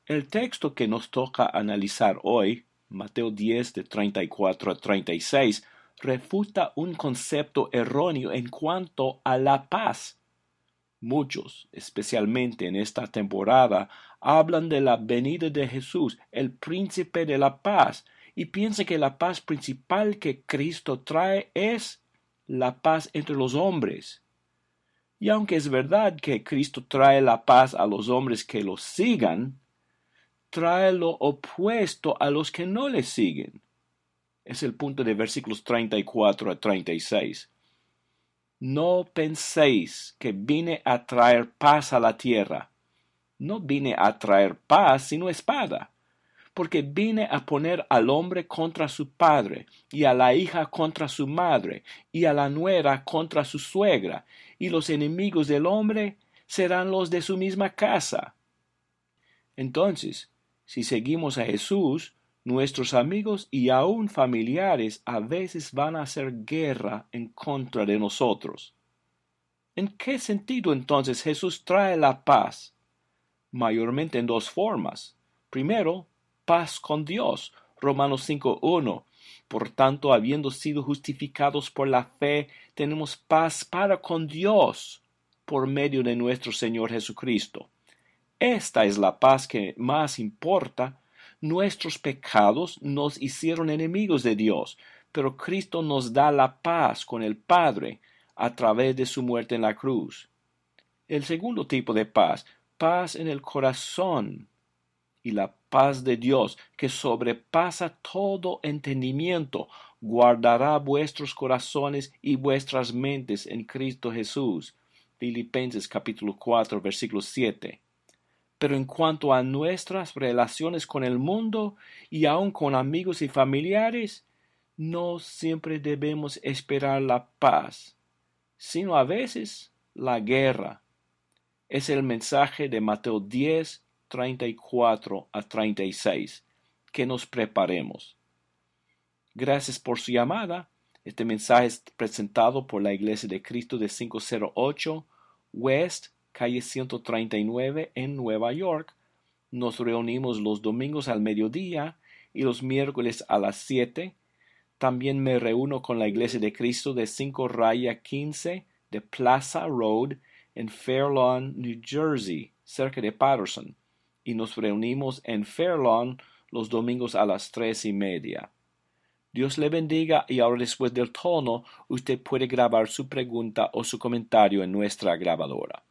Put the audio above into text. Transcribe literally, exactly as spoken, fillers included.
El texto que nos toca analizar hoy, Mateo diez de treinta y cuatro a treinta y seis, refuta un concepto erróneo en cuanto a la paz. Muchos, especialmente en esta temporada, hablan de la venida de Jesús, el príncipe de la paz, y piensan que la paz principal que Cristo trae es la paz entre los hombres. Y aunque es verdad que Cristo trae la paz a los hombres que lo sigan, trae lo opuesto a los que no le siguen. Es el punto de versículos treinta y cuatro a treinta y seis. No penséis que vine a traer paz a la tierra. No vine a traer paz, sino espada, porque vine a poner al hombre contra su padre, y a la hija contra su madre, y a la nuera contra su suegra, y los enemigos del hombre serán los de su misma casa. Entonces, si seguimos a Jesús, nuestros amigos y aun familiares a veces van a hacer guerra en contra de nosotros. ¿En qué sentido entonces Jesús trae la paz? Mayormente en dos formas. Primero, paz con Dios. Romanos cinco uno. Por tanto, habiendo sido justificados por la fe, tenemos paz para con Dios por medio de nuestro Señor Jesucristo. Esta es la paz que más importa. Nuestros pecados nos hicieron enemigos de Dios, pero Cristo nos da la paz con el Padre a través de su muerte en la cruz. El segundo tipo de paz, paz en el corazón, y la paz de Dios, que sobrepasa todo entendimiento, guardará vuestros corazones y vuestras mentes en Cristo Jesús. Filipenses capítulo cuatro, versículo siete. Pero en cuanto a nuestras relaciones con el mundo y aun con amigos y familiares, no siempre debemos esperar la paz, sino a veces la guerra. Es el mensaje de Mateo diez, treinta y cuatro a treinta y seis. Que nos preparemos. Gracias por su llamada. Este mensaje es presentado por la Iglesia de Cristo de quinientos ocho West, calle ciento treinta y nueve en Nueva York. Nos reunimos los domingos al mediodía y los miércoles a las siete. También me reúno con la Iglesia de Cristo de cinco raya quince de Plaza Road en Fair Lawn, New Jersey, cerca de Patterson, y nos reunimos en Fair Lawn los domingos a las tres y media. Dios le bendiga, y ahora después del tono usted puede grabar su pregunta o su comentario en nuestra grabadora.